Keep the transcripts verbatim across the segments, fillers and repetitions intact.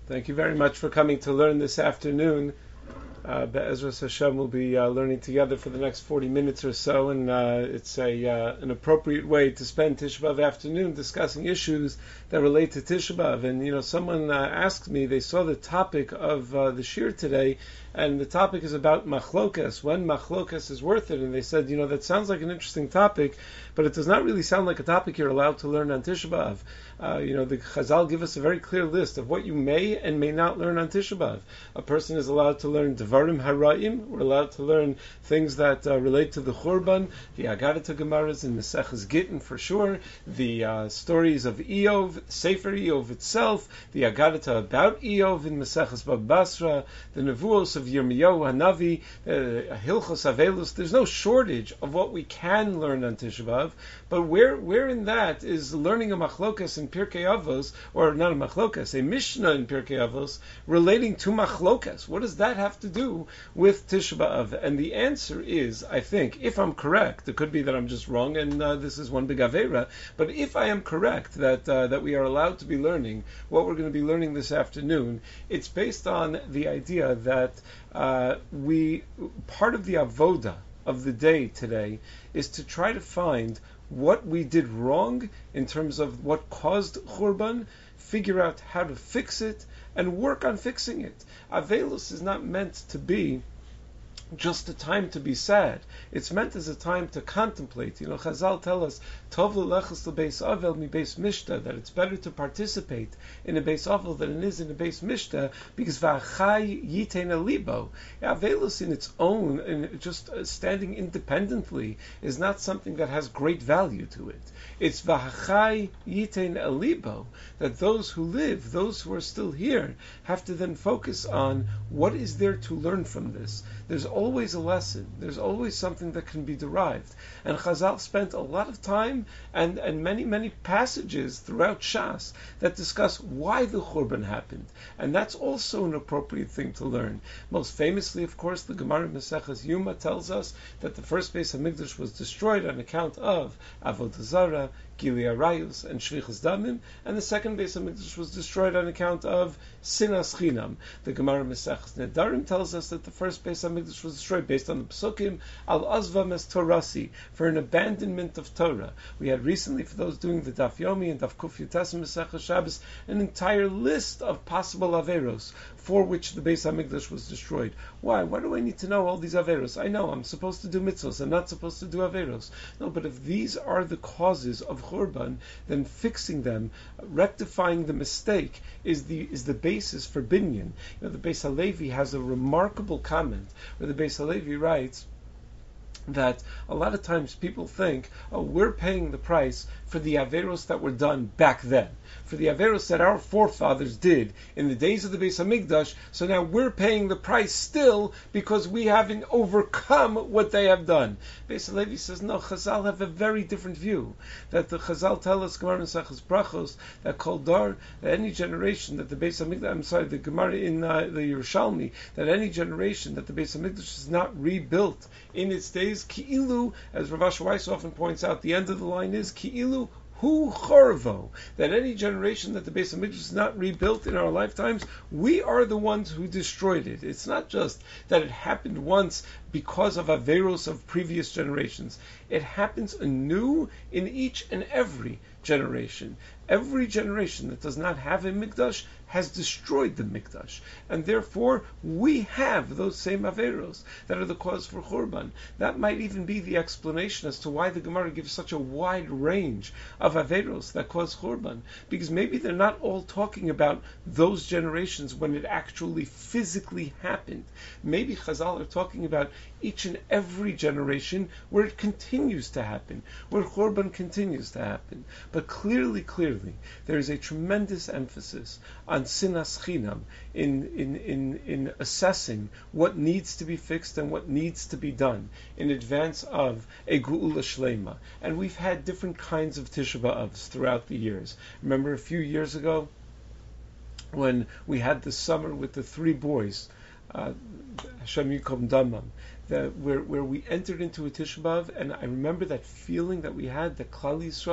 Thank you very much for coming to learn this afternoon. Uh, Be'ezras Hashem will be uh, learning together for the next forty minutes or so, and uh, it's a uh, an appropriate way to spend Tisha B'Av afternoon discussing issues that relate to Tisha B'Av. And you know, someone uh, asked me, they saw the topic of uh, the shir today, and the topic is about machlokas, when machlokas is worth it. And they said, you know, that sounds like an interesting topic, but it does not really sound like a topic you're allowed to learn on Tisha B'Av. Uh, you know, the Chazal give us a very clear list of what you may and may not learn on Tisha B'Av. A person is allowed to learn Devarim Hara'im. We're allowed to learn things that uh, relate to the Churban, the Agadata Gemaras in Maseches Gittin for sure, the uh, stories of Eov, Sefer Eov itself, the Agadata about Eov in Maseches Bab Basra, the Nevuos of Yirmiyahu Hanavi, uh, Hilchos Avelus. There's no shortage of what we can learn on Tisha B'Av, but where where in that is learning a machlokas in Pirkei Avos, or not a machlokas, a Mishnah in Pirkei Avos relating to machlokas? What does that have to do with Tisha B'Av? And the answer is, I think, if I'm correct, it could be that I'm just wrong, and uh, this is one big avera, but if I am correct that uh, that we are allowed to be learning what we're going to be learning this afternoon, it's based on the idea that uh, we part of the avoda of the day today is to try to find what we did wrong in terms of what caused Churban, figure out how to fix it, and work on fixing it. Avelus is not meant to be just a time to be sad. It's meant as a time to contemplate. You know, Chazal tell us, Tov l'lechus l'beis avel mi beis mishta, that it's better to participate in a beis avel than it is in a beis mishta, because v'achai yitein libo. Avelus in its own, and just standing independently, is not something that has great value to it. It's v'achai yitein libo, that those who live, those who are still here, have to then focus on what is there to learn from this. There's always a lesson. There's always something that can be derived. And Chazal spent a lot of time and, and many, many passages throughout Shas that discuss why the Churban happened. And that's also an appropriate thing to learn. Most famously, of course, the Gemara Maseches Yuma tells us that the first Beis HaMikdash was destroyed on account of Avodah Zarah, Gili Arayus, and Shvichas Damim, and the second Beis HaMikdash was destroyed on account of Sinas Chinam. The Gemara Maseches Nedarim tells us that the first Beis HaMikdash was destroyed based on the Psukim Al Azva Mes Torasi, for an abandonment of Torah. We had recently, for those doing the Daf Yomi and Daf Kuf Yutas Maseches Shabbos, an entire list of possible Averos for which the Beis HaMikdash was destroyed. Why? Why do I need to know all these Averos? I know I'm supposed to do mitzvahs, I'm not supposed to do Averos. No, but if these are the causes of Churban, then fixing them, rectifying the mistake, is the is the basis for binyan. You know, the Beis Halevi has a remarkable comment where the Beis Halevi writes that a lot of times people think, oh, we're paying the price for the Averos that were done back then, for the Averos that our forefathers did in the days of the Beis HaMikdash, so now we're paying the price still because we haven't overcome what they have done. Beis Halevi says, no, Chazal have a very different view, that the Chazal tell us, Gemara Maseches Brachos, that Kol Dar, that any generation that the Beis HaMikdash, I'm sorry, the Gemara in uh, the Yerushalmi, that any generation that the Beis HaMikdash is not rebuilt in its days, Ki'ilu, as Rav Asher Weiss often points out, the end of the line is Ki'ilu Hu Chorvo, that any generation that the Beis HaMikdash is not rebuilt in our lifetimes, we are the ones who destroyed it. It's not just that it happened once because of Averos of previous generations. It happens anew in each and every generation. Every generation that does not have a Mikdash has destroyed the Mikdash. And therefore, we have those same Averos that are the cause for Churban. That might even be the explanation as to why the Gemara gives such a wide range of Averos that cause Churban. Because maybe they're not all talking about those generations when it actually physically happened. Maybe Chazal are talking about each and every generation where it continues to happen, where Churban continues to happen. But clearly, clearly, there is a tremendous emphasis on Sinas Chinam in, in, in, in assessing what needs to be fixed and what needs to be done in advance of a Geula Shlema. And we've had different kinds of Tisha B'Avs throughout the years. Remember a few years ago when we had the summer with the three boys, uh, Hashem Yikom Damam, that where where we entered into a Tisha B'Av, and I remember that feeling that we had that Klal Yisrael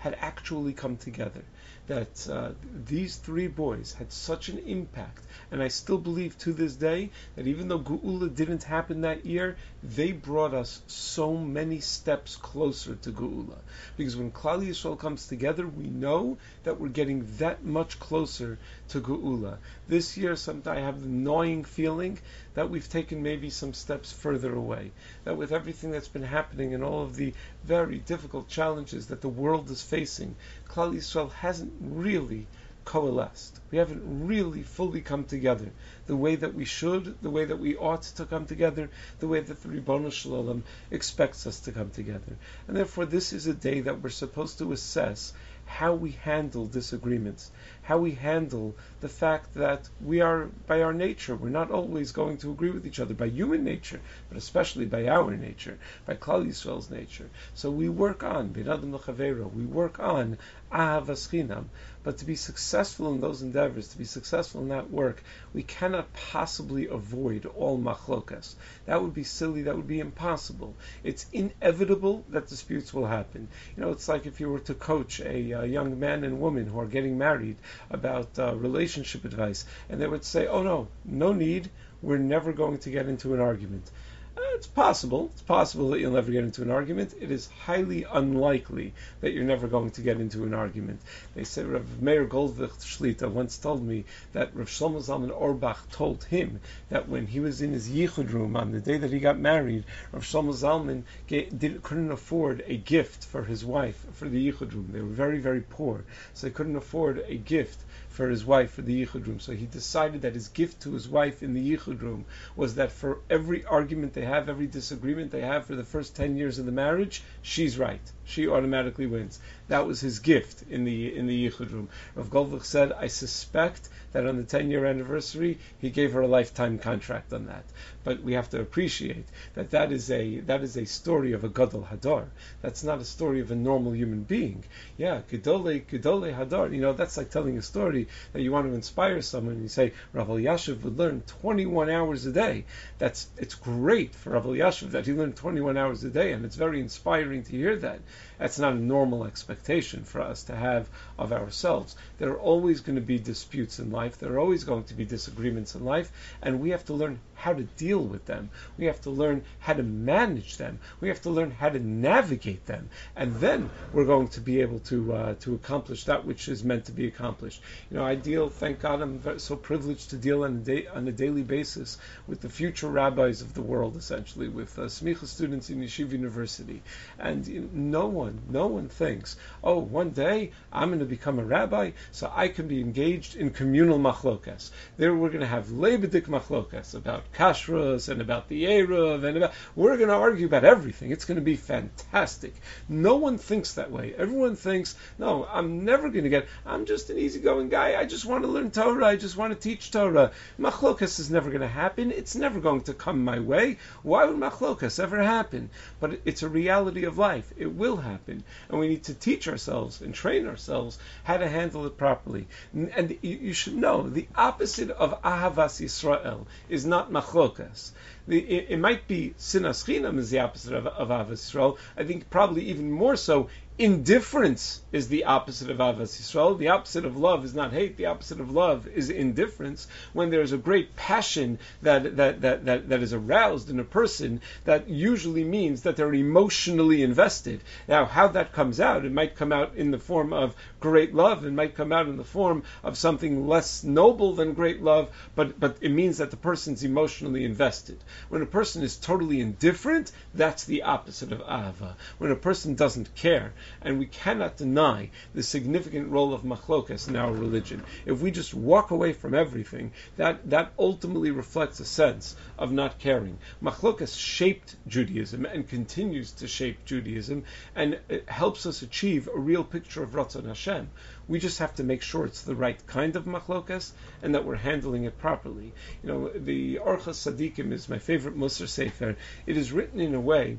had actually come together. That uh, these three boys had such an impact, and I still believe to this day that even though Geula didn't happen that year, they brought us so many steps closer to Geula. Because when Klal Yisrael comes together, we know that we're getting that much closer to Geula. This year, sometimes I have the gnawing feeling that we've taken maybe some steps further away. That with everything that's been happening and all of the very difficult challenges that the world is facing, Klal Yisrael hasn't really coalesced. We haven't really fully come together the way that we should, the way that we ought to come together, the way that the Ribono Shel Olam expects us to come together. And therefore this is a day that we're supposed to assess how we handle disagreements, how we handle the fact that we are, by our nature, we're not always going to agree with each other, by human nature, but especially by our nature, by Klal Yisrael's nature. So we work on Bein Adam L'Chaveiro, we work on Ahavas Chinam, but to be successful in those endeavors, to be successful in that work, we cannot possibly avoid all machlokas. That would be silly, that would be impossible. It's inevitable that disputes will happen. You know, it's like if you were to coach a, a young man and woman who are getting married about uh, relationship advice, and they would say, oh no, no need, we're never going to get into an argument. Uh, it's possible. It's possible that you'll never get into an argument. It is highly unlikely that you're never going to get into an argument. They say Rav Meir Goldvicht Shlita once told me that Rav Shlomo Zalman Auerbach told him that when he was in his yichud room on the day that he got married, Rav Shlomo Zalman gave, did, couldn't afford a gift for his wife for the yichud room. They were very, very poor, so they couldn't afford a gift for his wife for the yichud room. So he decided that his gift to his wife in the yichud room was that for every argument they have, every disagreement they have for the first ten years of the marriage, she's right. She automatically wins. That was his gift in the in the yichud room. Rav Goldvicht said, I suspect that on the ten-year anniversary, he gave her a lifetime contract on that. But we have to appreciate that that is a that is a story of a Gadol Hadar. That's not a story of a normal human being. Yeah, Gedolei Gedolei Hadar. You know, that's like telling a story that you want to inspire someone. You say Rav Elyashiv would learn twenty-one hours a day. That's it's great for Rav Elyashiv that he learned twenty-one hours a day, and it's very inspiring to hear that. That's not a normal expectation for us to have of ourselves. There are always going to be disputes in life. There are always going to be disagreements in life, and we have to learn how to deal with them. We have to learn how to manage them. We have to learn how to navigate them, and then we're going to be able to uh, to accomplish that which is meant to be accomplished. You know, I deal. Thank God, I'm very, so privileged to deal on a, day, on a daily basis with the future rabbis of the world, essentially with uh, smicha students in Yeshiva University, and you know, no one, no one thinks, oh, one day I'm going to become a rabbi, so I can be engaged in communal machlokas. There, we're going to have lebedik machlokas about kashrus and about the eruv and about. We're going to argue about everything. It's going to be fantastic. No one thinks that way. Everyone thinks, no, I'm never going to get. I'm just an easygoing guy. I just want to learn Torah. I just want to teach Torah. Machlokas is never going to happen. It's never going to come my way. Why would machlokas ever happen? But it's a reality of life. It will happen, and we need to teach ourselves and train ourselves how to handle it properly. And you should know the opposite of Ahavas Yisrael is not machlokas. The, it, it might be sinas chinam is the opposite of, of Ahavas Yisrael. I think probably even more so, indifference is the opposite of Ahavas Yisrael. The opposite of love is not hate. The opposite of love is indifference. When there is a great passion that that, that, that that is aroused in a person, that usually means that they're emotionally invested. Now, how that comes out, it might come out in the form of great love. It might come out in the form of something less noble than great love, but, but it means that the person's emotionally invested. When a person is totally indifferent, that's the opposite of Ahava. When a person doesn't care. And we cannot deny the significant role of machlokas in our religion. If we just walk away from everything, that, that ultimately reflects a sense of not caring. Machlokas shaped Judaism and continues to shape Judaism, and it helps us achieve a real picture of Ratzon Hashem. We just have to make sure it's the right kind of machlokas and that we're handling it properly. You know, the Orchos Tzadikim is my favorite Musar Sefer. It is written in a way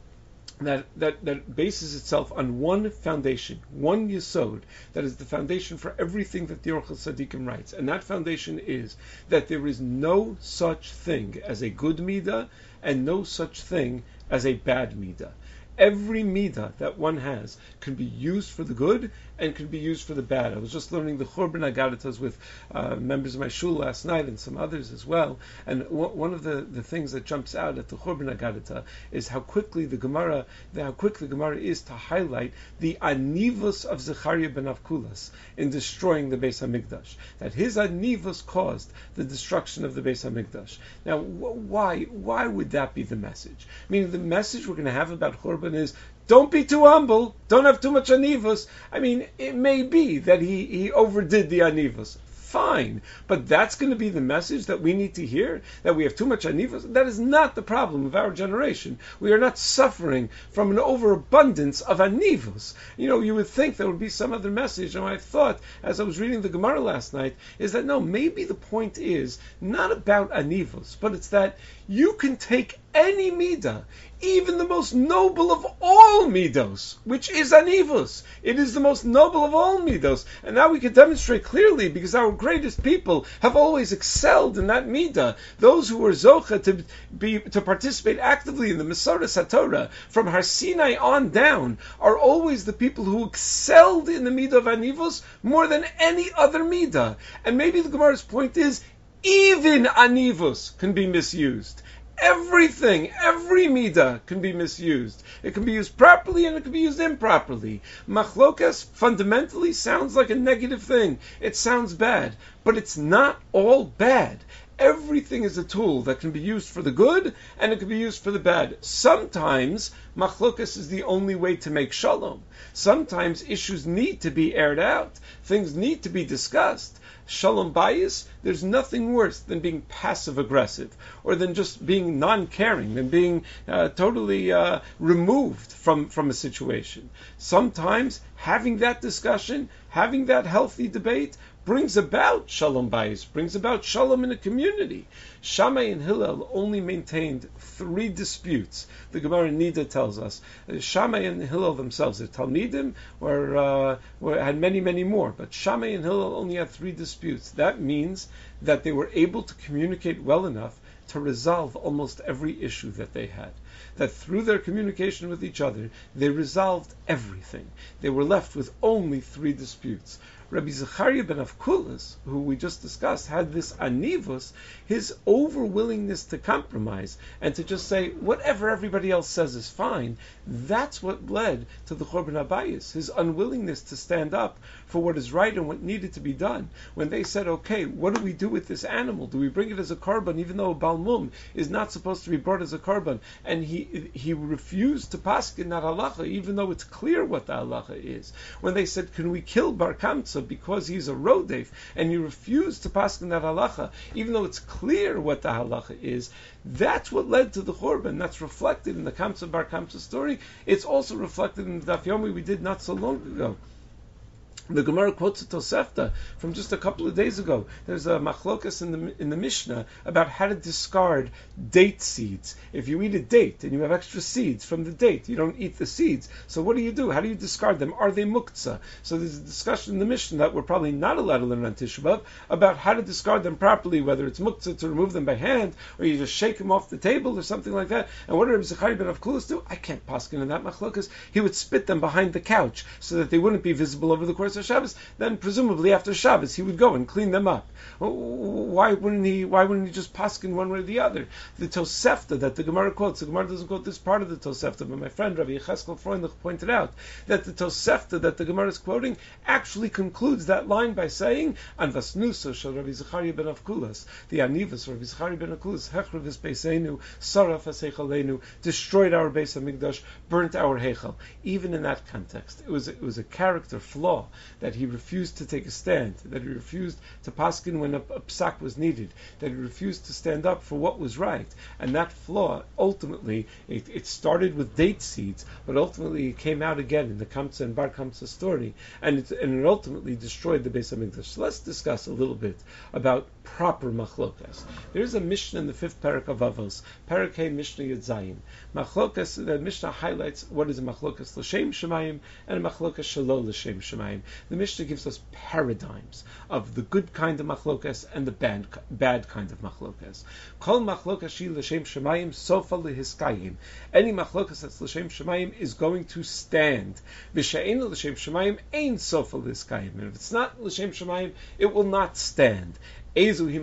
That, that that bases itself on one foundation, one yesod, that is the foundation for everything that the Orchos Tzadikim writes. And that foundation is that there is no such thing as a good midah and no such thing as a bad midah. every midah that one has can be used for the good and can be used for the bad. I was just learning the Churban Agaditas with uh, members of my shul last night and some others as well. And w- one of the, the things that jumps out at the Churban Agadita is how quickly the Gemara, how quick the Gemara is to highlight the anivus of Zechariah ben Avkulas in destroying the Beis Hamikdash. That his anivus caused the destruction of the Beis Hamikdash. Now, wh- why why would that be the message? Meaning, the message we're going to have about Churban is, don't be too humble. Don't have too much anivus. I mean, it may be that he, he overdid the anivus. Fine. But that's going to be the message that we need to hear? That we have too much anivus? That is not the problem of our generation. We are not suffering from an overabundance of anivus. You know, you would think there would be some other message. And I thought, as I was reading the Gemara last night, is that no, maybe the point is not about anivus, but it's that you can take any midah, even the most noble of all midos, which is anivus. It is the most noble of all midos. And now we can demonstrate clearly, because our greatest people have always excelled in that midah. Those who were zocha to be to participate actively in the Mesoras HaTorah from Har Sinai on down are always the people who excelled in the midah of anivus more than any other midah. And maybe the Gemara's point is, even anivus can be misused. Everything, every midah can be misused. It can be used properly and it can be used improperly. Machlokas fundamentally sounds like a negative thing. It sounds bad, but it's not all bad. Everything is a tool that can be used for the good and it can be used for the bad. Sometimes machlokas is the only way to make shalom. Sometimes issues need to be aired out. Things need to be discussed. Shalom bayis, there's nothing worse than being passive-aggressive, or than just being non-caring, than being uh, totally uh, removed from, from a situation. Sometimes having that discussion, having that healthy debate, brings about shalom bayis, brings about shalom in a community. Shammai and Hillel only maintained three disputes. The Gemara Nida tells us Shammai and Hillel themselves, the Talmidim, were, uh, were had many, many more, but Shammai and Hillel only had three disputes. That means that they were able to communicate well enough to resolve almost every issue that they had. That through their communication with each other, they resolved everything. They were left with only three disputes. Rabbi Zechariah ben Avkulas, who we just discussed, had this anivus, his over-willingness to compromise and to just say, whatever everybody else says is fine. That's what led to the Churban Habayis, his unwillingness to stand up for what is right and what needed to be done. When they said, okay, what do we do with this animal? Do we bring it as a korban, even though a balmum is not supposed to be brought as a korban? And he he refused to paskin that halacha, even though it's clear what the halacha is. When they said, can we kill Bar Kamsa because he's a rodef, and he refused to paskin that halacha, even though it's clear what the halacha is, that's what led to the Churban. That's reflected in the Kamsa Bar Kamsa story. It's also reflected in the Daf Yomi we did not so long ago. The Gemara quotes a Tosefta from just a couple of days ago. There's a machlokas in the in the Mishnah about how to discard date seeds. If you eat a date and you have extra seeds from the date, you don't eat the seeds. So what do you do? How do you discard them? Are they muktzah? So there's a discussion in the Mishnah that we're probably not allowed to learn on Tisha B'Av about how to discard them properly, whether it's muktzah to remove them by hand, or you just shake them off the table or something like that. And what did Rabbi Zechariah ben Avkulas do? I can't paskin in that machlokas. He would spit them behind the couch so that they wouldn't be visible over the course of Shabbos. Then presumably after Shabbos he would go and clean them up. Why wouldn't he? Why wouldn't he just paskin one way or the other? The Tosefta that the Gemara quotes, the Gemara doesn't quote this part of the Tosefta, but my friend Rabbi Yecheskel Freundlich pointed out that the Tosefta that the Gemara is quoting actually concludes that line by saying, "An vasnusa shel Rabbi Zechariah ben Avkulas, the anivus Rabbi Zechariah ben Avkulas, hechrav es beisenu, saraf es heichaleinu, destroyed our Beis Hamikdash, burnt our heichal." Even in that context, it was it was a character flaw that he refused to take a stand, that he refused to paskin when a, a psak was needed, that he refused to stand up for what was right. And that flaw, ultimately, it, it started with date seeds, but ultimately it came out again in the Kamsa and Bar Kamsa story, and it, and it ultimately destroyed the Beis Hamikdash. So let's discuss a little bit about proper machlokas. There's a Mishnah in the fifth parak of Avos, Parak Hey Mishnah Yud Zayin. Machlokas, the Mishnah highlights what is a machlokas l'shem shemayim and a machlokas shelo l'shem shemayim. The Mishnah gives us paradigms of the good kind of machlokas and the bad, bad kind of machlokas. Kol machlokas shi l'shem shemayim sofa lehiskayim. Any machlokas that's l'shem shemayim is going to stand. V'she'ein l'shem shemayim ein sofa lehiskayim. And if it's not l'shem shemayim, it will not stand. What is a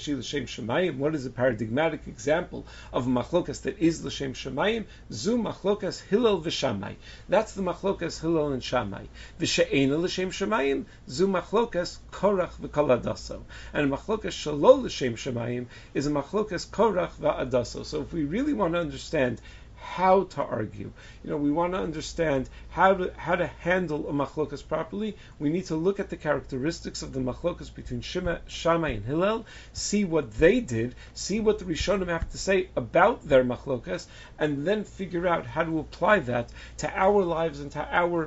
paradigmatic example of a machlokas that is l'shem shemayim? Zu machlokas Hillel v'Shamai. That's the machlokas Hillel and Shammai. V'she'ena l'shem shemayim. Zu machlokas Korach v'Kol Adaso. And a machlokas shalol l'shem shemayim is a machlokas Korach v'Adaso. So if we really want to understand how to argue, you know, we want to understand how to how to handle a machlokas properly, we need to look at the characteristics of the machlokas between Shema, Shammai and Hillel, see what they did, see what the Rishonim have to say about their machlokas, and then figure out how to apply that to our lives and to our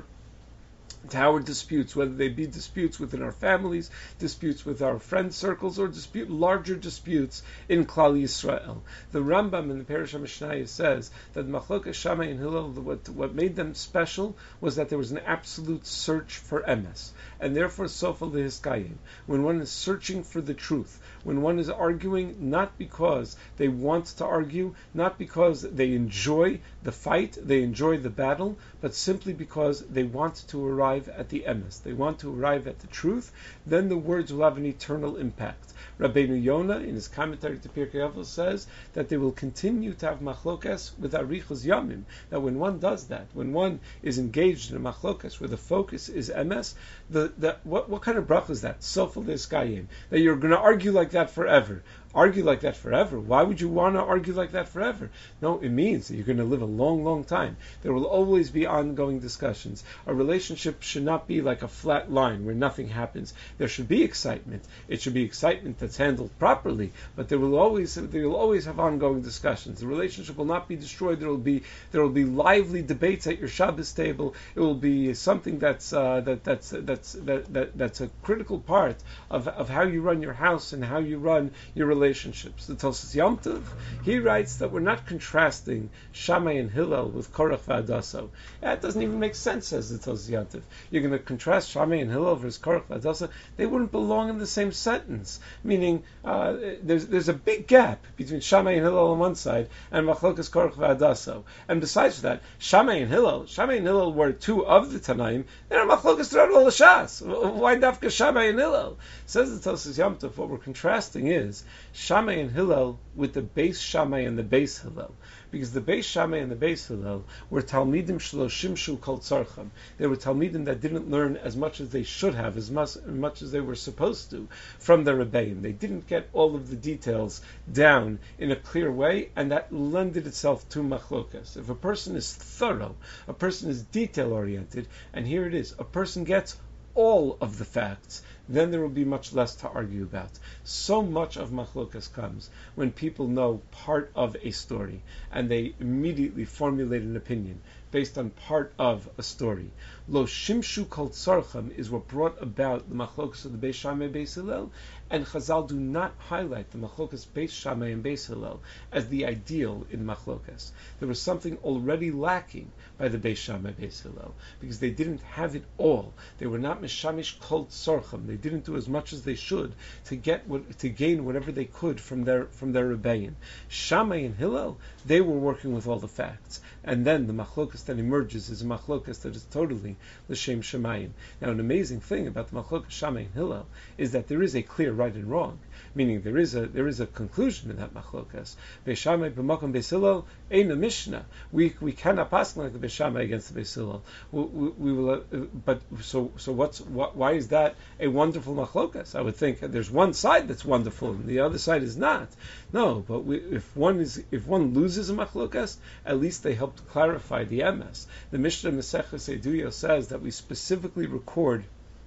to our disputes, whether they be disputes within our families, disputes with our friend circles, or dispute larger disputes in Klal Yisrael. The Rambam in the Perush HaMishnayos says that Machlokas Shammai and Hillel, what, what made them special was that there was an absolute search for emes, and therefore sofa lehiskayim. When one is searching for the truth, when one is arguing not because they want to argue, not because they enjoy the fight, they enjoy the battle, but simply because they want to arrive at the emes, they want to arrive at the truth, then the words will have an eternal impact. Rabbeinu Yonah, in his commentary to Pirkei Avos, says that they will continue to have machlokas with arichos yamim. That when one does that, when one is engaged in a machlokas where the focus is emes, the, the what, what kind of bracha is that? Sofa lehiskayim. That you're going to argue like that forever. Argue like that forever. Why would you want to argue like that forever? No, it means that you're going to live a long, long time. There will always be ongoing discussions. A relationship should not be like a flat line where nothing happens. There should be excitement. It should be excitement that's handled properly, but there will always there will always have ongoing discussions. The relationship will not be destroyed. There will be there will be lively debates at your Shabbos table. It will be something that's uh, that that's that's that, that that's a critical part of of how you run your house and how you run your relationship. Relationships. The Tosfos Yom Tov, he writes that we're not contrasting Shammai and Hillel with Korach v'Adaso. That doesn't even make sense, says the Tosfos Yom Tov. You're going to contrast Shammai and Hillel versus Korach v'Adaso. They wouldn't belong in the same sentence. Meaning, uh, there's there's a big gap between Shammai and Hillel on one side and Machlokas Korach v'Adaso. And besides that, Shammai and Hillel, Shammai and Hillel were two of the Tanaim. They're Machlokas throughout all the Shas. Why dafka Shammai and Hillel? Says the Tosfos Yom Tov. What we're contrasting is Shammai and Hillel with the base Shammai and the base Hillel. Because the base Shammai and the base Hillel were Talmidim shelo shimshu kol tzarcham. They were Talmidim that didn't learn as much as they should have, as much, as much as they were supposed to, from the Rebbeim. They didn't get all of the details down in a clear way, and that lended itself to machlokas. If a person is thorough, a person is detail-oriented, and here it is, a person gets all of the facts, then there will be much less to argue about. So much of machlokas comes when people know part of a story and they immediately formulate an opinion based on part of a story. Lo shimshu kol tzarcham is what brought about the machlokas of the Beis Shammai and Beis Hillel, and Chazal do not highlight the machlokas Beis Shammai and Beis Hillel as the ideal in machlokas. There was something already lacking by the Beis Shammai and Beis Hillel because they didn't have it all. They were not mishamish kol tzarcham. They didn't do as much as they should to get what, to gain whatever they could from their from their rebellion. Shammai and Hillel, they were working with all the facts, and then the machlokas that emerges is a machlokas that is totally l'shem shemayim. Now, an amazing thing about the machlokas Shammai and Hillel is that there is a clear right and wrong, meaning there is a there is a conclusion in that machlokas. Beis Shammai b'makom Beis Hillel ain't a mishnah. We we cannot pass like the Beis Shammai against the Beis Hillel. We, we, we will, uh, but so so what's what, why is that a wonderful machlokas? I would think there's one side that's wonderful and the other side is not. No, but we, if one is if one loses a machlokas, at least they help to clarify the emes. The Mishnah Maseches Eduyos says that we specifically record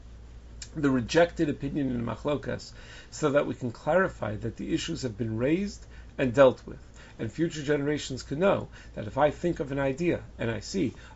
the rejected opinion in machlokas so that we can clarify that the issues have been raised and dealt with. And future generations can know that if I think of an idea and I see,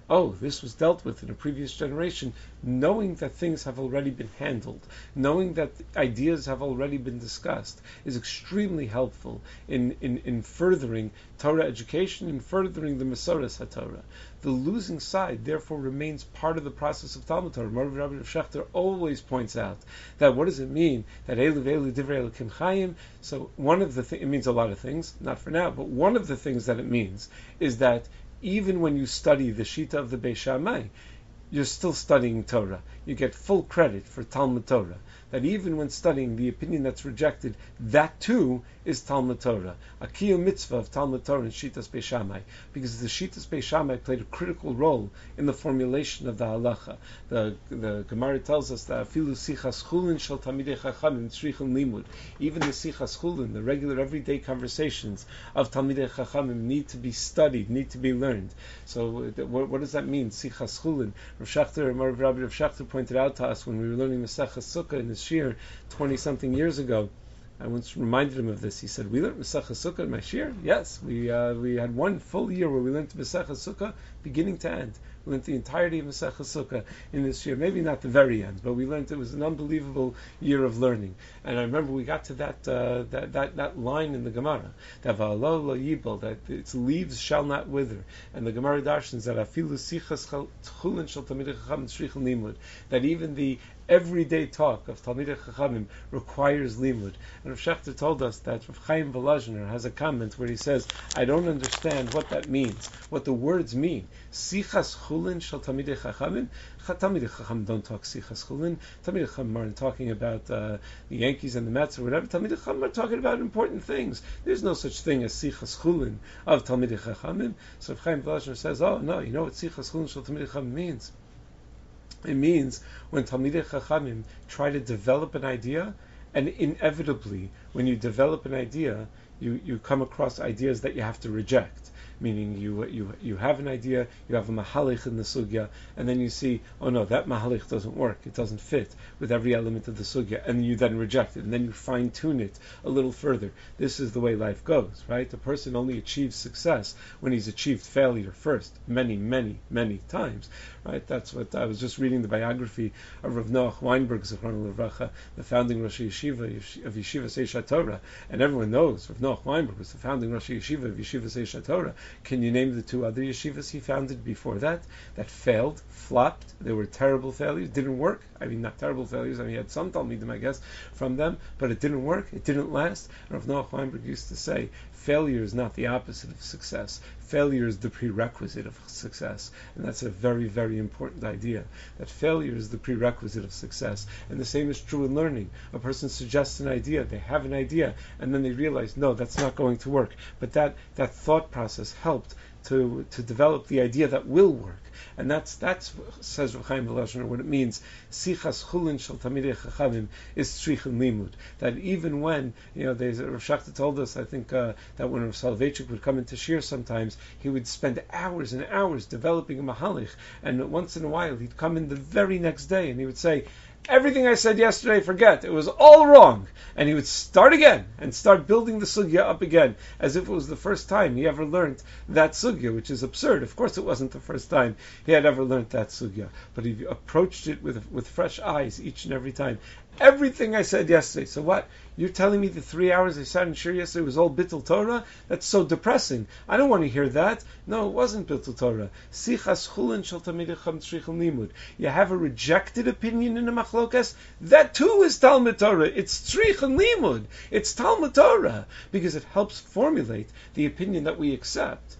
oh, this was dealt with in a previous generation, knowing that things have already been handled, knowing that ideas have already been discussed, is extremely helpful in, in, in furthering Torah education and furthering the Masoras HaTorah. The losing side, therefore, remains part of the process of Talmud Torah. Rabbi Rabbi Shechter always points out that what does it mean that Eilu Veilu Divrei Elokim Chaim? So one of the things, it means a lot of things, not for now, but one of the things that it means is that even when you study the Shita of the Beis Shammai, you're still studying Torah. You get full credit for Talmud Torah. That even when studying the opinion that's rejected, that too is Talmud Torah. A kiyum mitzvah of Talmud Torah and Shitas Beis Shammai, because the Shitas Beis Shammai played a critical role in the formulation of the halacha. The, the Gemara tells us that afilu sichas chulin shel tamidei chachamim tzrichim limud. Even the sichas chulin, the regular everyday conversations of tamidei chachamim, need to be studied, need to be learned. So, what, what does that mean? Sichas chulin. Rav Shechter, Rabbi Rav Shechter pointed out to us when we were learning Masechas Sukkah in his shir twenty something years ago. I once reminded him of this. He said, "We learned Masechas Sukkah in my shir." Yes, we uh, we had one full year where we learned Masechas Sukkah beginning to end. We learned the entirety of Masechas Sukkah in this year. Maybe not the very end, but we learned it was an unbelievable year of learning. And I remember we got to that uh, that, that that line in the Gemara that va'alo lo yibol, that its leaves shall not wither. And the Gemara darshans that afilu sichas chulin shel tamidei chachamim tzrichim limud, that even the everyday talk of Talmidei Chachamim requires limud. And Rav Shechter told us that Rav Chaim Volozhiner has a comment where he says, I don't understand what that means, what the words mean. Sichas chulin shel Talmidei Chachamim? Talmidei Chachamim don't talk sichas chulin. Talmidei Chachamim aren't talking about uh, the Yankees and the Mets or whatever. Talmidei Chachamim are talking about important things. There's no such thing as sichas chulin of Talmidei Chachamim. So Rav Chaim Volozhiner says, oh no, you know what sichas chulin shel Talmidei Chachamim means? It means when Talmidei Chachamim try to develop an idea, and inevitably, when you develop an idea, you, you come across ideas that you have to reject. Meaning you you you have an idea, you have a mahalich in the sugya, and then you see, oh no, that mahalich doesn't work, it doesn't fit with every element of the sugya, and you then reject it, and then you fine tune it a little further. This is the way life goes, right? A person only achieves success when he's achieved failure first, many, many, many times, right? That's what I was just reading the biography of Rav Noach Weinberg, Zichrono Livracha, the founding Rosh Yeshiva of Yeshiva Eish HaTorah, and everyone knows Rav Noach Weinberg was the founding Rosh Yeshiva of Yeshiva Eish HaTorah. Can you name the two other yeshivas he founded before that that failed, flopped? They were terrible failures, didn't work. I mean, not terrible failures. I mean, he had some Talmidim, I guess, from them, but it didn't work. It didn't last. And Rav Noach Weinberg used to say, failure is not the opposite of success. Failure is the prerequisite of success. And that's a very, very important idea, that failure is the prerequisite of success. And the same is true in learning. A person suggests an idea, they have an idea, and then they realize, no, that's not going to work. But that, that thought process helped to, to develop the idea that will work. And that's, that's says Rav Chaim Volozhiner, what it means. Sichas chulin shel Talmidei Chachamim is tzrichim limud. That even when, you know, there's, Rav Shechter told us, I think, uh, that when Rav Soloveitchik would come into shir sometimes, he would spend hours and hours developing a mahalich, and once in a while he'd come in the very next day and he would say, everything I said yesterday, forget. It was all wrong. And he would start again and start building the sugya up again as if it was the first time he ever learned that sugya, which is absurd. Of course it wasn't the first time he had ever learned that sugya. But he approached it with with fresh eyes each and every time. Everything I said yesterday. So what? You're telling me the three hours I sat in shir yesterday was all bittul Torah? That's so depressing. I don't want to hear that. No, it wasn't bittul Torah. Sichas chulin shel Talmidei Chachamim tzrichim limud. You have a rejected opinion in a machlokas? That too is Talmud Torah. It's tzrichim limud. It's Talmud Torah. Because it helps formulate the opinion that we accept.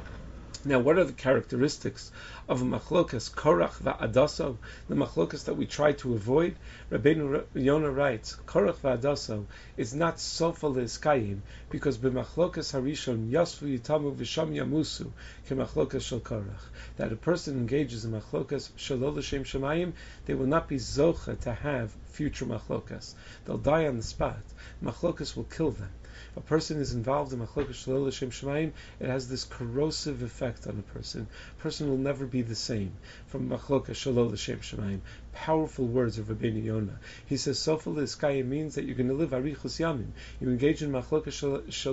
Now, what are the characteristics of a machlokas korach va'adaso, the machlokas that we try to avoid? Rabbeinu Yonah writes, korach va'adaso is not sofa le'eskayim, because b'machlokas harishon yasvu yitamu v'sham yamusu k'machlokas shel korach. That a person engages in machlokas shelo l'shem shemayim, they will not be zocha to have future machlokas. They'll die on the spot. Machlokas will kill them. A person is involved in machlokas shelo l'shem shemayim, it has this corrosive effect on a person. A person will never be the same from machlokas shelo l'shem shemayim. powerful words of Rabbeinu Yonah. He says, Sofa l'Iskaya means that you're going to live Arichus Yamim. You engage in Machlokas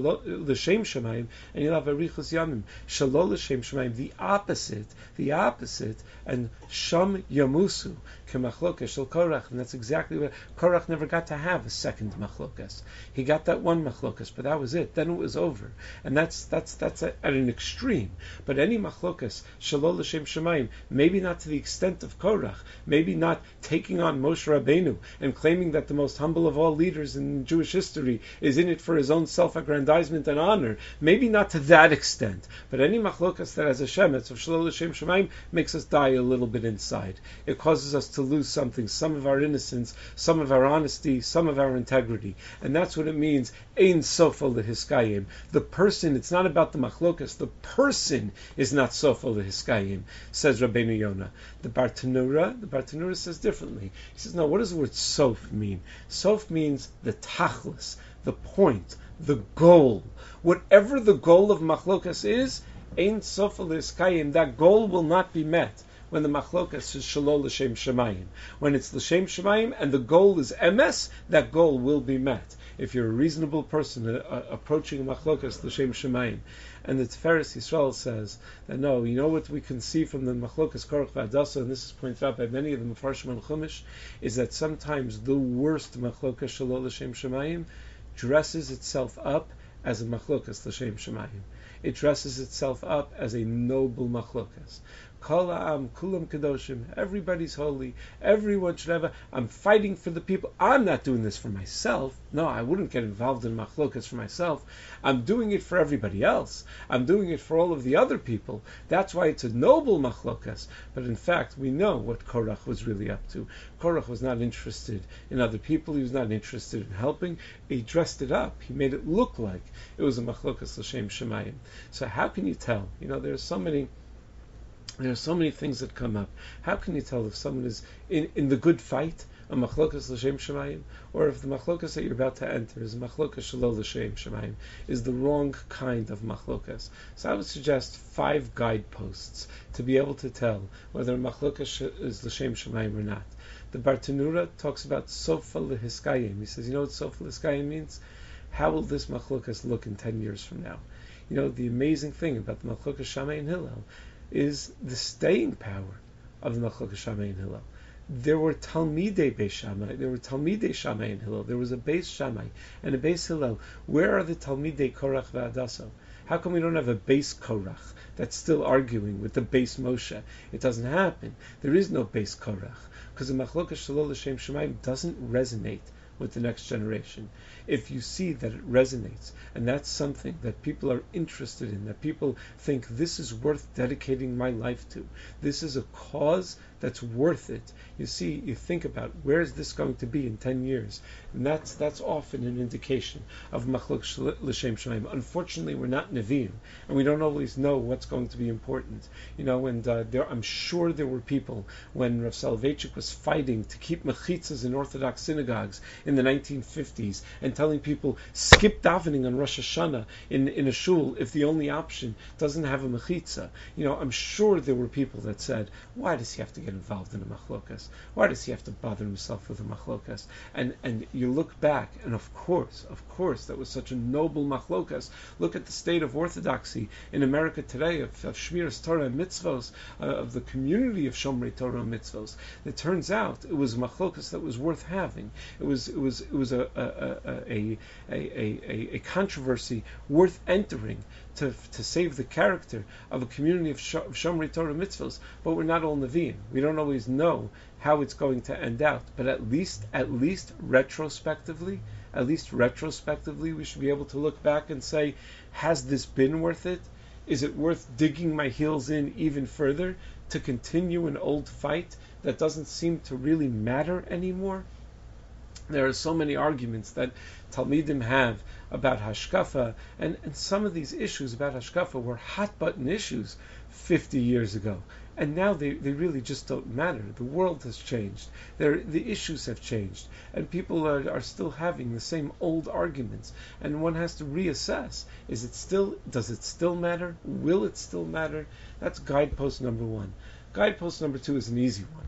L'Shem Shemayim, and you'll have Arichus Yamim. Shalol L'Shem Shemayim, the opposite, the opposite, and Sham Yamusu, K'Machlokas Shel Korach, and that's exactly what, Korach never got to have a second Machlokas. He got that one Machlokas, but that was it. Then it was over. And that's that's that's at an extreme. But any Machlokas, Shalol L'Shem Shemayim, maybe not to the extent of Korach, maybe not taking on Moshe Rabbeinu and claiming that the most humble of all leaders in Jewish history is in it for his own self-aggrandizement and honor, maybe not to that extent, but any machlokas that has a shemetz of Shalol L'Shem Shemayim makes us die a little bit inside. It causes us to lose something, some of our innocence, some of our honesty, some of our integrity, and that's what it means, Ein Sofa L'Hiskayim. The person, it's not about the machlokas, the person is not Sofa L'Hiskayim, says Rabbeinu Yonah. The Bartanura, the Bartanura says differently. He says, no, what does the word sof mean? Sof means the tachlis, the point, the goal. Whatever the goal of machlokas is, ein sof l'Iskayim, that goal will not be met when the machlokas is shalol l'shem shemayim. When it's l'shem shemayim and the goal is emes, that goal will be met. If you're a reasonable person uh, uh, approaching machlokas l'shem shemayim. And the Tiferes Yisrael says that no, you know what we can see from the Machlokas Korach V'Hadassah, and this is pointed out by many of the Mefarshim and Chumash, is that sometimes the worst Machlokas Shalol L'Shem Shemayim dresses itself up as a Machlokas L'Shem Shemayim. It dresses itself up as a noble Machlokas. Kol ha'am kulam kadoshim. Everybody's holy. Everyone should have a, I'm fighting for the people. I'm not doing this for myself. No, I wouldn't get involved in machlokas for myself. I'm doing it for everybody else. I'm doing it for all of the other people. That's why it's a noble machlokas. But in fact, we know what Korach was really up to. Korach was not interested in other people. He was not interested in helping. He dressed it up. He made it look like it was a machlokas l'shem shemayim. So how can you tell? You know, there's so many There are so many things that come up. How can you tell if someone is in, in the good fight, a machlokas l'shem shemayim, or if the machlokas that you're about to enter is a machlokas shalol l'shem shemayim, is the wrong kind of machlokas? So I would suggest five guideposts to be able to tell whether a machlokas is l'shem shemayim or not. The Bartanura talks about sofa l'hiskayim. He says, you know what sofa l'hiskayim means? How will this machlokas look in ten years from now? You know, the amazing thing about the machlokas Shammai and Hillel is the staying power of the Machlokas Shammai and Hillel. There were Talmidei Beis Shammai, there were Talmidei Shammai and Hillel, there was a Beis Shammai and a Beis Hillel. Where are the Talmidei Korach V'Hadassah? How come we don't have a Beis Korach that's still arguing with the Beis Moshe? It doesn't happen. There is no Beis Korach, because the Machlokas Shalol L'Shem Shemayim doesn't resonate with the next generation. If you see that it resonates, and that's something that people are interested in, that people think this is worth dedicating my life to, this is a cause that's worth it. You see, you think about where is this going to be in ten years, and that's that's often an indication of Machlok L'Shem Shemayim. Unfortunately, we're not Nevi'im, and we don't always know what's going to be important. You know, and uh, there, I'm sure there were people when Rav Soloveitchik was fighting to keep mechitzas in Orthodox synagogues in the nineteen fifties, and telling people skip davening on Rosh Hashanah in, in a shul if the only option doesn't have a mechitza. You know, I'm sure there were people that said, why does he have to get involved in a machlokas? Why does he have to bother himself with a machlokas? And and you look back, and of course, of course, that was such a noble machlokas. Look at the state of orthodoxy in America today, of, of Shmiras Torah and mitzvos, uh, of the community of Shomrei Torah and mitzvos. It turns out it was a machlokas that was worth having. It was it was it was a a a, a, a, a, a controversy worth entering to to save the character of a community of, Sh- of Shomrei Torah mitzvos. But we're not all Nevi'im. We don't always know how it's going to end out. But at least, at least retrospectively, at least retrospectively, we should be able to look back and say, has this been worth it? Is it worth digging my heels in even further to continue an old fight that doesn't seem to really matter anymore? There are so many arguments that Talmidim have about Hashkafa, and, and some of these issues about Hashkafa were hot-button issues fifty years ago. And now they, they really just don't matter. The world has changed. They're, the issues have changed. And people are, are still having the same old arguments. And one has to reassess. Is it still, does it still matter? Will it still matter? That's guidepost number one. Guidepost number two is an easy one.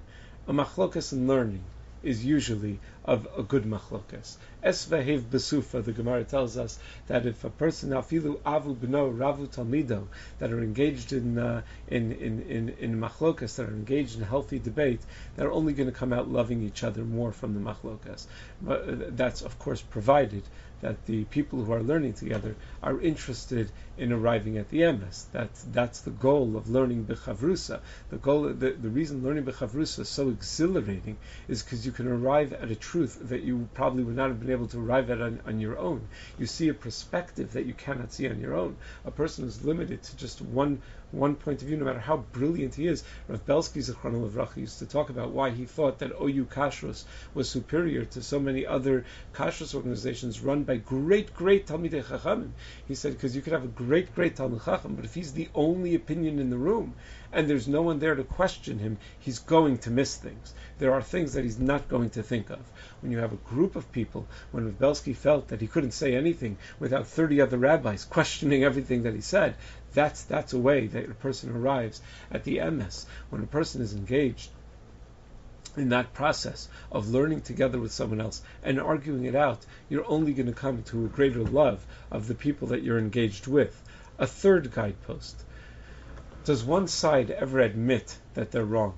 A machlokas in learning is usually of a good machlokas. Es vehev besufa, the Gemara tells us that if a person, afilu avu b'no ravu talmido, that are engaged in uh, in in in, in machlokas, that are engaged in healthy debate, they're only going to come out loving each other more from the machlokas. But uh, that's of course provided that the people who are learning together are interested in arriving at the emes. That's that's the goal of learning b'chavrusa. The goal, the, the reason learning b'chavrusa is so exhilarating is because you can arrive at a truth that you probably would not have been able to arrive at on, on your own. You see a perspective that you cannot see on your own. A person is limited to just one one point of view, no matter how brilliant he is. Rav Belsky Zichrono Livracha used to talk about why he thought that O U Kashrus was superior to so many other Kashrus organizations run by great, great Talmidei Chachamim. He said, because you could have a great, great Talmid Chacham, but if he's the only opinion in the room, and there's no one there to question him, he's going to miss things. There are things that he's not going to think of. When you have a group of people, when Rav Belsky felt that he couldn't say anything without thirty other rabbis questioning everything that he said, that's that's a way that a person arrives at the emes. When a person is engaged in that process of learning together with someone else and arguing it out, you're only going to come to a greater love of the people that you're engaged with. A third guidepost. Does one side ever admit that they're wrong?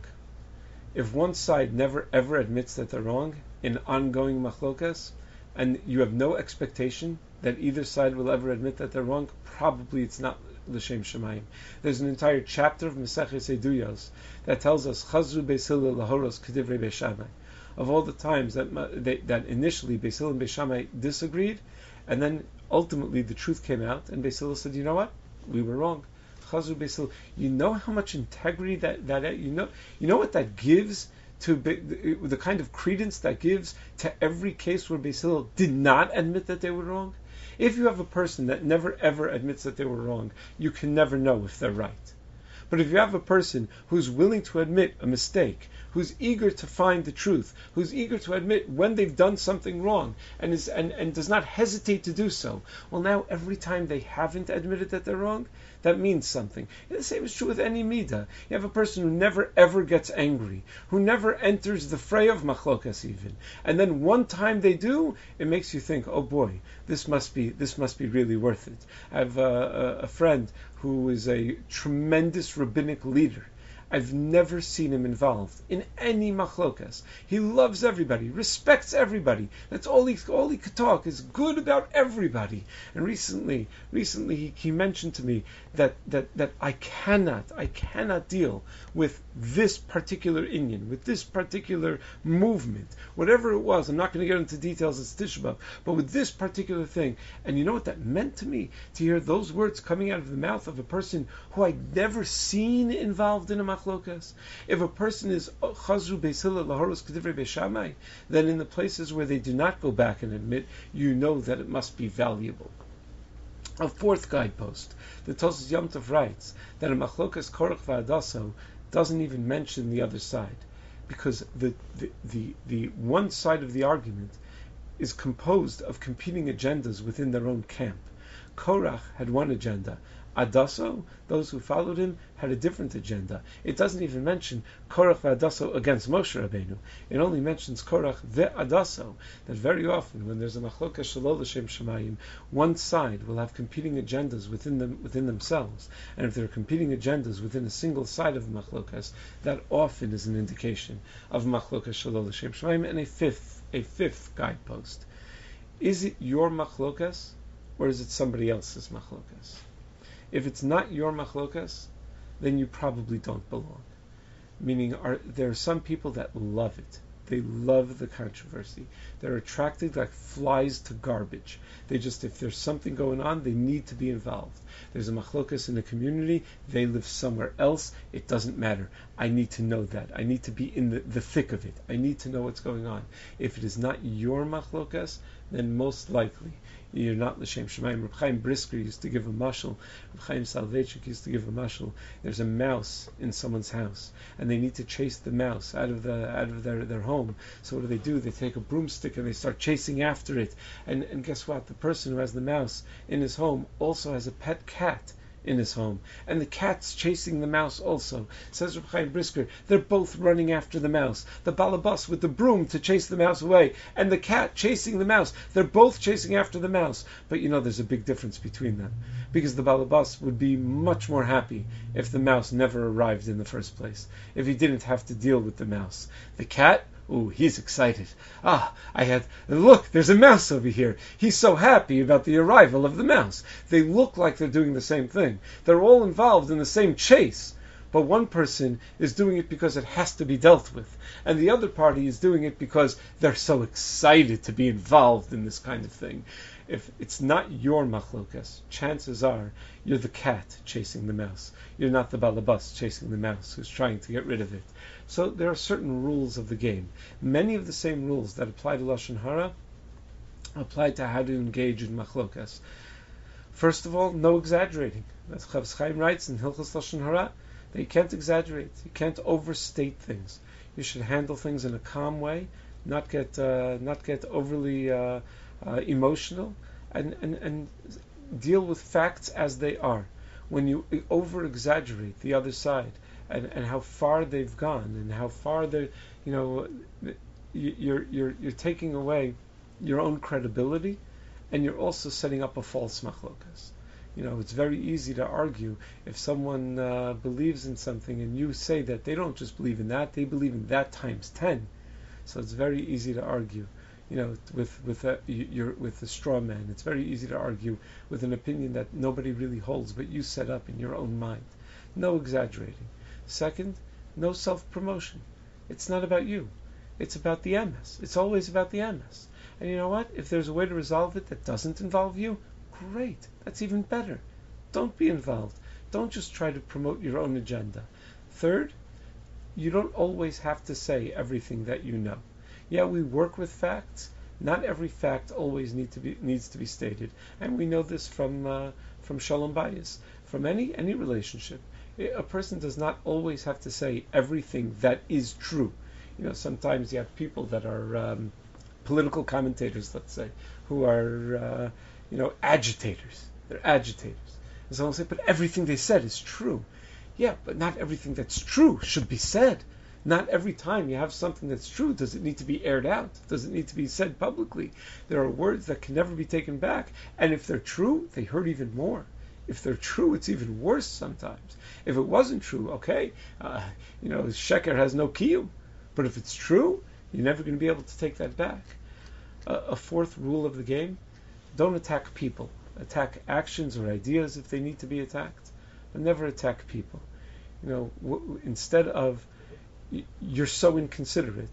If one side never ever admits that they're wrong in ongoing machlokas, and you have no expectation that either side will ever admit that they're wrong, probably it's not l'shem shemayim. There's an entire chapter of Maseches Eduyos that tells us Chazru Beis Hillel lahoros k'divrei Beis Shammai. Of all the times that they, that initially Beis Hillel and Beis Shammai disagreed, and then ultimately the truth came out, and Beis Hillel said, "You know what? We were wrong." Chazru Beis Hillel. You know how much integrity that that you know you know what that gives to be, the, the kind of credence that gives to every case where Beis Hillel did not admit that they were wrong. If you have a person that never ever admits that they were wrong, you can never know if they're right. But if you have a person who's willing to admit a mistake, who's eager to find the truth, who's eager to admit when they've done something wrong, and is and, and does not hesitate to do so, well, now every time they haven't admitted that they're wrong, that means something. And the same is true with any midah. You have a person who never ever gets angry, who never enters the fray of machlokas even, and then one time they do, it makes you think, oh boy, this must be this must be really worth it. I have a, a, a friend who is a tremendous rabbinic leader. I've never seen him involved in any machlokas. He loves everybody, respects everybody. That's all he all he could talk is good about everybody. And recently, recently he, he mentioned to me that, that that I cannot, I cannot deal with this particular inyan, with this particular movement, whatever it was. I'm not going to get into details as Tisha B'Av, but with this particular thing. And you know what that meant to me? To hear those words coming out of the mouth of a person who I'd never seen involved in a machlokas. If a person is chazru beis hillel lahoros k'divrei beis shammai, then in the places where they do not go back and admit, you know that it must be valuable. A fourth guidepost, the Tosas Yom Tov writes that a machlokas korach v'adaso doesn't even mention the other side, because the, the the the one side of the argument is composed of competing agendas within their own camp. Korach had one agenda. Adaso, those who followed him, had a different agenda. It doesn't even mention Korach ve'Adaso against Moshe Rabbeinu. It only mentions Korach ve'Adaso. That very often, when there's a machlokas shalol l'shem shemayim, one side will have competing agendas within them within themselves. And if there are competing agendas within a single side of the machlokas, that often is an indication of machlokas shalol l'shem shemayim. And a fifth, a fifth guidepost: is it your machlokas, or is it somebody else's machlokas? If it's not your machlokas, then you probably don't belong. Meaning, are, there are some people that love it. They love the controversy. They're attracted like flies to garbage. They just, if there's something going on, they need to be involved. There's a machlokas in the community. They live somewhere else. It doesn't matter. I need to know that. I need to be in the, the thick of it. I need to know what's going on. If it is not your machlokas, then most likely you're not l'shem shemayim. Reb Chaim Brisker used to give a mashal. Reb Chaim Soloveitchik used to give a mashal. There's a mouse in someone's house, and they need to chase the mouse out of the out of their, their home. So what do they do? They take a broomstick and they start chasing after it. And and guess what? The person who has the mouse in his home also has a pet cat in his home, and the cat's chasing the mouse also. Says Reb Chaim Brisker, they're both running after the mouse. The balabas with the broom to chase the mouse away, and the cat chasing the mouse. They're both chasing after the mouse. But you know, there's a big difference between them, because the balabas would be much more happy if the mouse never arrived in the first place, if he didn't have to deal with the mouse. The cat, ooh, he's excited. Ah, I had, look, there's a mouse over here. He's so happy about the arrival of the mouse. They look like they're doing the same thing. They're all involved in the same chase. But one person is doing it because it has to be dealt with, and the other party is doing it because they're so excited to be involved in this kind of thing. If it's not your machlokas, chances are you're the cat chasing the mouse. You're not the balabas chasing the mouse who's trying to get rid of it. So there are certain rules of the game. Many of the same rules that apply to Lashon Hara apply to how to engage in machlokas. First of all, no exaggerating. As Chafetz Chaim writes in Hilchos Lashon Hara, that you can't exaggerate. You can't overstate things. You should handle things in a calm way, not get uh, not get overly uh, uh, emotional, and, and, and deal with facts as they are. When you over-exaggerate the other side and, and how far they've gone and how far they're, you know, you're you're you're taking away your own credibility, and you're also setting up a false machlokas. You know, it's very easy to argue if someone uh, believes in something and you say that they don't just believe in that, they believe in that times ten. So it's very easy to argue, you know, with with a, you're, with a straw man. It's very easy to argue with an opinion that nobody really holds, but you set up in your own mind. No exaggerating. Second, no self-promotion. It's not about you. It's about the M S. It's always about the M S. And you know what? If there's a way to resolve it that doesn't involve you, great. That's even better. Don't be involved. Don't just try to promote your own agenda. Third, you don't always have to say everything that you know. Yeah, we work with facts. Not every fact always need to be needs to be stated, and we know this from uh, from Shalom Bayis, from any any relationship. A person does not always have to say everything that is true. You know, sometimes you have people that are um, political commentators, let's say, who are uh, you know agitators. They're agitators, and someone will say, "But everything they said is true." Yeah, but not everything that's true should be said. Not every time you have something that's true does it need to be aired out. Does it need to be said publicly? There are words that can never be taken back. And if they're true, they hurt even more. If they're true, it's even worse sometimes. If it wasn't true, okay, uh, you know, sheker has no kiyum. But if it's true, you're never going to be able to take that back. Uh, a fourth rule of the game, don't attack people. Attack actions or ideas if they need to be attacked, but never attack people. You know, w- instead of you're so inconsiderate.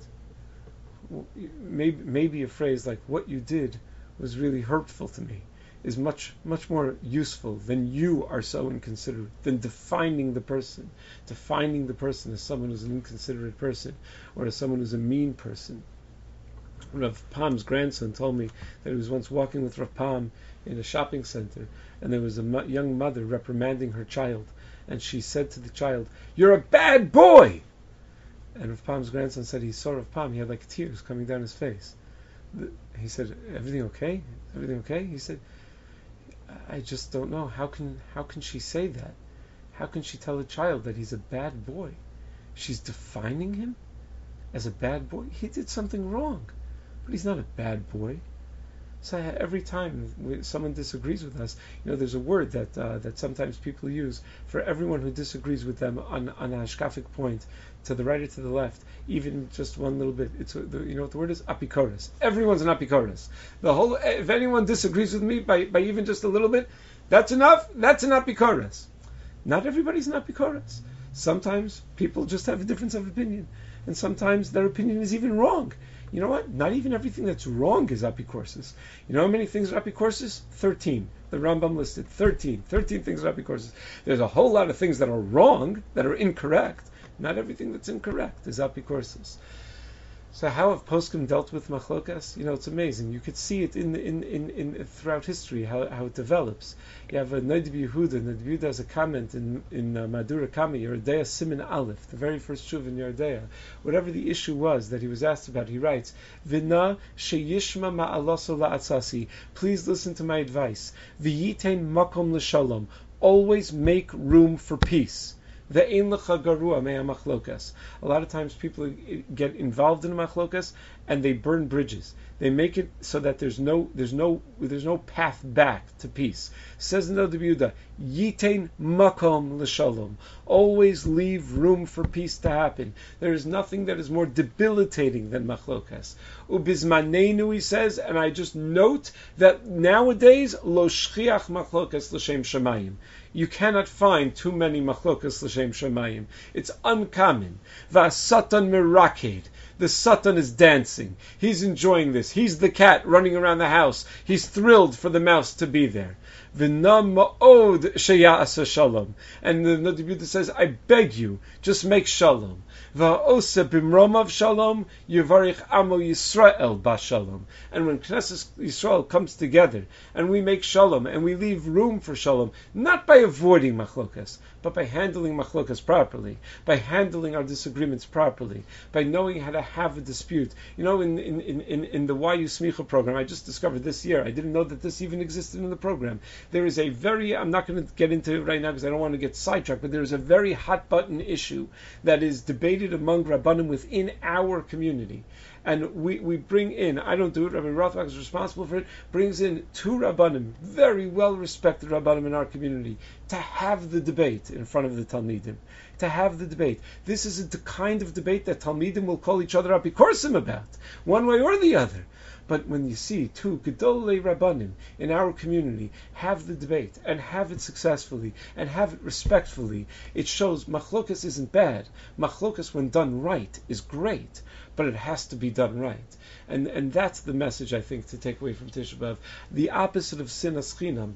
Maybe, maybe a phrase like "what you did was really hurtful to me" is much, much more useful than "you are so inconsiderate," than defining the person, defining the person as someone who's an inconsiderate person or as someone who's a mean person. Rav Pam's grandson told me that he was once walking with Rav Pam in a shopping center, and there was a mo- young mother reprimanding her child, and she said to the child, "You're a bad boy!" And Rav Pam's grandson said he saw Rav Pam, he had like tears coming down his face. He said, "Everything okay? Everything okay?" He said, "I just don't know. How can how can she say that? How can she tell a child that he's a bad boy? She's defining him as a bad boy? He did something wrong, but he's not a bad boy." So every time someone disagrees with us, you know, there's a word that uh, that sometimes people use for everyone who disagrees with them on, on a hashkafic point, to the right or to the left, even just one little bit. It's you know what the word is? Apikoros. Everyone's an apikoros. The whole. If anyone disagrees with me by, by even just a little bit, that's enough. That's an apikoros. Not everybody's an apikoros. Sometimes people just have a difference of opinion, and sometimes their opinion is even wrong. You know what? Not even everything that's wrong is apikorsis. You know how many things are apikorsis? Thirteen. The Rambam listed thirteen. Thirteen things are apikorsis. There's a whole lot of things that are wrong, that are incorrect. Not everything that's incorrect is apikorsis. So how have poskim dealt with machlokas? You know, it's amazing. You could see it in in in, in throughout history how, how it develops. You have a Nadiv Yehuda. Nadiv Yehuda has a comment in in uh, Madura Kami, Yeridea Siman Aleph, the very first shuv in Yeridea. Whatever the issue was that he was asked about, he writes, "V'na sheyishma ma'alaso la'atzasi." Please listen to my advice. V'yitein makom l'shalom. always make room for peace. Ve'ein lecha garua mea machlokas. A lot of times people get involved in a machlokas and they burn bridges. They make it so that there's no there's no there's no path back to peace. Says Nod Yehuda, Yitain makom l'shalom. Always leave room for peace to happen. There is nothing that is more debilitating than machlokas. Ubizmanenu, he says, and I just note that nowadays lo shchiach machlokas l'shem shemayim. You cannot find too many machlokas l'shem shemayim. It's uncommon. Va'satan miraked. The Satan is dancing. He's enjoying this. He's the cat running around the house. He's thrilled for the mouse to be there. V'nam ma'od sheya'asa shalom. And the Nod Yehuda says, I beg you, just make shalom. Va'ose bimromav shalom, yivarich amo Yisrael ba shalom. And when Knesset Yisrael comes together, and we make shalom, and we leave room for shalom, not by avoiding machlokas, but by handling machlokas properly, by handling our disagreements properly, by knowing how to have a dispute. You know, in in, in, in the Y U Smicha program, I just discovered this year, I didn't know that this even existed in the program. There is a very, I'm not going to get into it right now because I don't want to get sidetracked, but there is a very hot button issue that is debated among Rabbanim within our community. And we, we bring in, I don't do it, Rabbi Rothbach is responsible for it, brings in two Rabbanim, very well respected Rabbanim in our community, to have the debate in front of the Talmidim. To have the debate. This is the kind of debate that Talmidim will call each other apikorsim about, one way or the other. But when you see two Gedolei Rabbanim in our community have the debate and have it successfully and have it respectfully, it shows machlokas isn't bad. Machlokas, when done right, is great, but it has to be done right. And and that's the message, I think, to take away from Tisha B'Av. The opposite of sinas chinam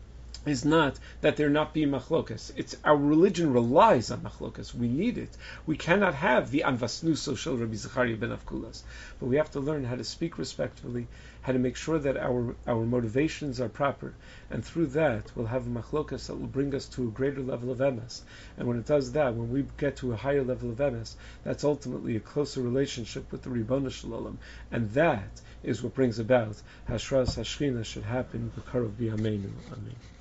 is not that there not be machlokas. It's our religion relies on machlokas. We need it. We cannot have the anvasnuso shel Rabbi Zechariah ben Avkulas. But we have to learn how to speak respectfully, how to make sure that our, our motivations are proper. And through that, we'll have a machlokas that will bring us to a greater level of emes. And when it does that, when we get to a higher level of emes, that's ultimately a closer relationship with the Ribono Shel Olam. And that is what brings about Hashras Hashchina should happen b'karov b'yameinu. Amen.